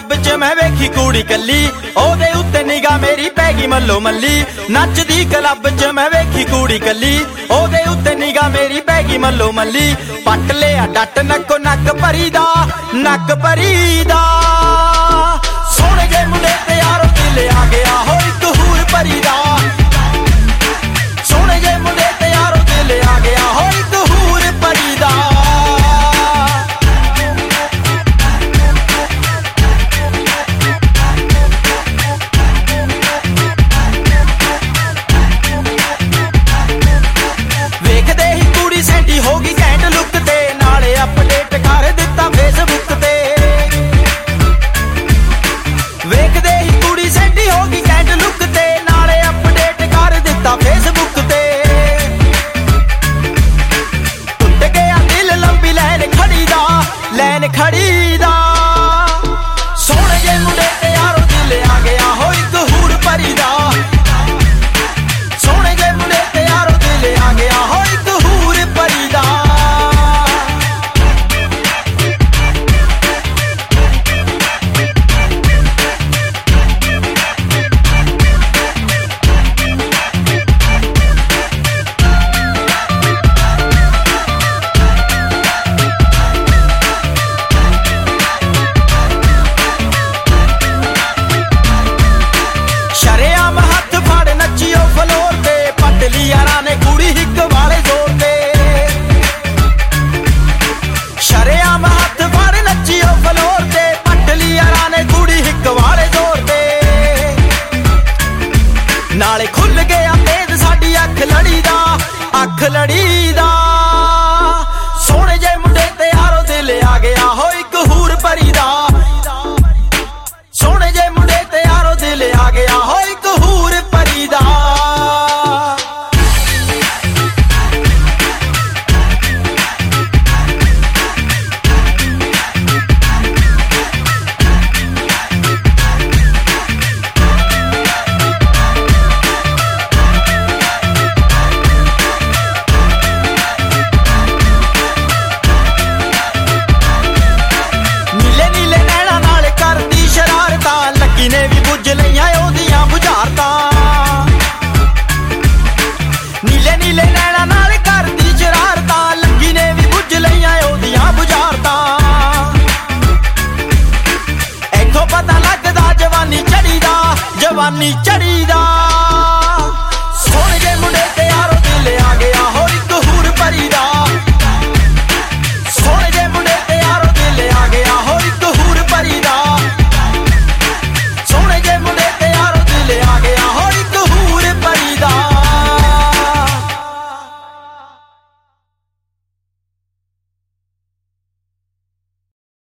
Club च मैं वेखी कुड़ी कली, ओदे उत्ते निगाह मेरी पै गई मल्लो मल्ली। नचदी क्लब च मैं वेखी कुड़ी कली, ओदे उत्ते निगाह मेरी पै गई मल्लो मल्ली। पट लिया डट नक्को नक भरी दा, नक भरी दा। सोहणे जे मुंडे ते यारो दिल आ गया हो इक हूर भरी दा। सोहणे जे मुंडे ते यारो दिल आ गया हो इक हूर भरी दा। खड़ीदा सोहणे जे मुंडे ते यारो दिल आ गया हो इक हूर भरी दा। सोहणे जे मुंडे ते यारो दिल आ गया हो इक हूर भरी दा। नाले खुल गया तेज साडी अख लड़ी दा, अख लड़ी दा। सोहणे जे मुंडे ते यारो दिल आ गया हो इक हूर भरी दा। सोहणे जे मुंडे ते यारो दिल आ गया हो इक हूर भरी दा। ने भी बुझ लिया ओदियां बुझारतां, नीले नीले नैना नाल करदी शरारतां। लगी ने भी बुझ लिया ओदियां बुझारतां। इथों पता लगदा जवानी चढ़ी दा, जवानी चढ़ी दा।